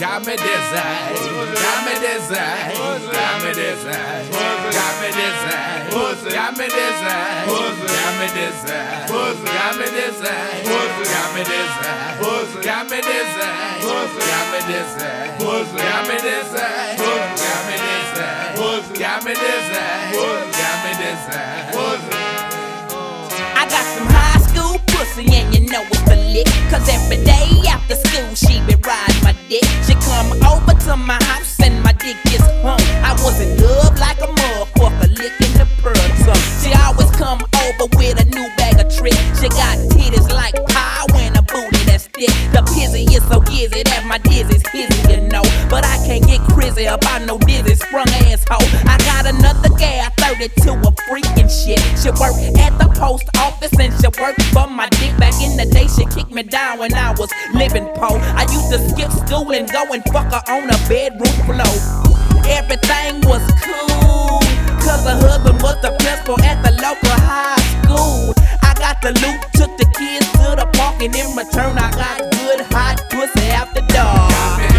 got me dizzy, got me dizzy, got me dizzy, got me dizzy, got me dizzy, got me dizzy, got me dizzy, got me dizzy, got me dizzy, got me dizzy, got me dizzy, got me dizzy, got me dizzy, got me dizzy. I got some high school pussy and you know it's a lick. Cause every day after school she be riding my dick. She come over to my house and my dick is hung. I was in love like a motherfucker licking the pearl. She always come over with a new bag of tricks. She got titties like power and a booty that's thick. The pizzy is so gizzy that my dizzy's hizzy, you know. But I can't get crazy about no dizzy sprung asshole. I got another gal 32 a freaking shit. She work at the post office and she worked for my dick. Back in the day she kicked me down when I was living poor. I used to skip school and go and fuck her on a bedroom floor. Everything was cool, cause her husband was the principal at the local high school. I got the loot, took the kids to the park, and in return I got good hot pussy after dark.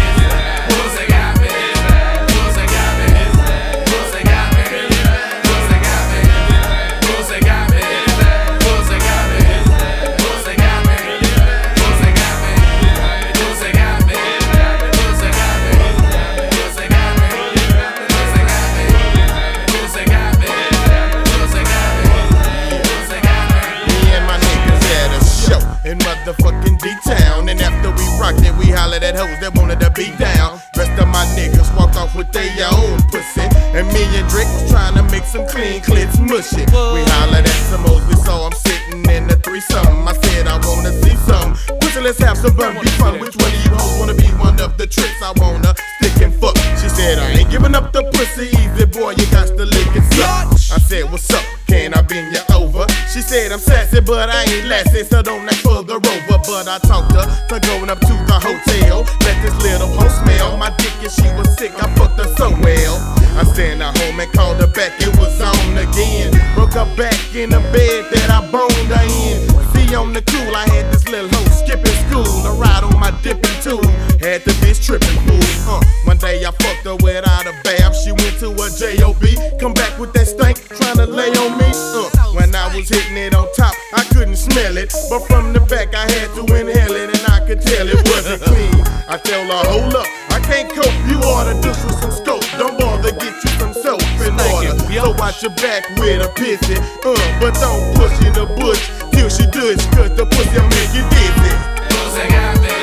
In motherfucking D-Town, and after we rocked it, we hollered at hoes that wanted to be down. Rest of my niggas walked off with their own pussy, and me and Drake was trying to make some clean clits mushy. We hollered at some hoes, we saw them sitting in the threesome. I said I wanna see some pussy, let's have some fun, be fun. Which one of you hoes wanna be one of the tricks? I wanna stick and fuck. She said I ain't giving up the pussy easy, boy, you got to lick and suck. I said what's up, can I bend you over? She said I'm sassy, but I ain't lassie, so don't act for the rover. But I talked her to going up to the hotel. Let this little hoe smell my dick and she was sick, I fucked her so well. I sent her home and called her back, it was on again. Broke her back in the bed that I boned her in. See on the cool, I had this little hoe skipping school. A ride on my dipping tool, had the bitch tripping fool. One day I fucked her without a bath. She went to a J.O.B. Come back with that stank, trying to lay on me. When I was hitting it on top, I couldn't smell it, but from the back I had to inhale it, and I could tell it wasn't clean. I tell her, hold up, I can't cope, you oughta do with some scope. Don't bother, get you some soap in order. So watch your back with a pissy, but don't push in the bush till she does, cause the pussy'll make you dizzy. Pussy got me.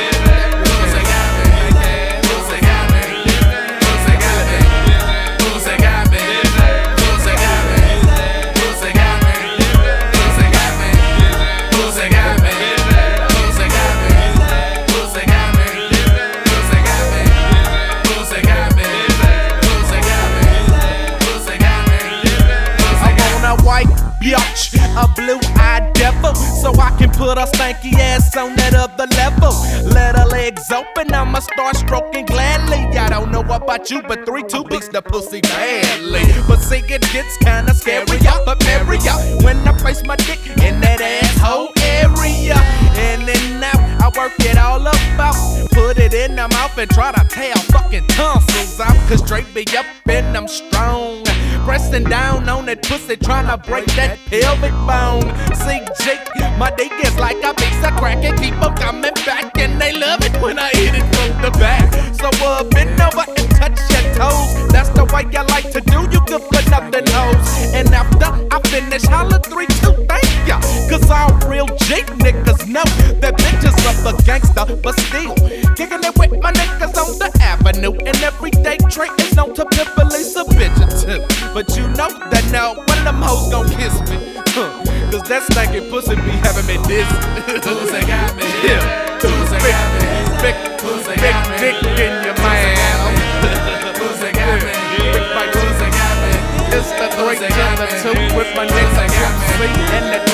Bitch, a blue-eyed devil, so I can put her stanky ass on that other level. Let her legs open, I'ma start stroking gladly. I don't know about you, but 3-2 beats the pussy badly. But see, it gets kinda scary, but marry ya when I place my dick in that asshole area. In and out, I work it all up out. Put it in the mouth and try to tear fucking tonsils out. Cause Drake be up and I'm strong. Pressing down on that pussy, tryna break that pelvic bone. See, Jake, my dick is like a piece of crack and keep on coming back. And they love it when I hit it from the back. So bend over and touch your toes. That's the way I like to do, you good for nothing, hoes. And after I finish, holla 3-2, thank ya. Cause all real G niggas know that bitches are a gangster, but still kicking it with my niggas on the avenue. And everyday Drake is known to pimp a Lisa bitch too. But you know that now one of them hoes gon' kiss me, cause that stinking pussy be having me dizzy. Pussy got me. Yeah. Pussy got me. Big dick in your mouth. Pussy got me. Big bite. Pussy got me. It's the 3 to the 2 with my nigga MC and the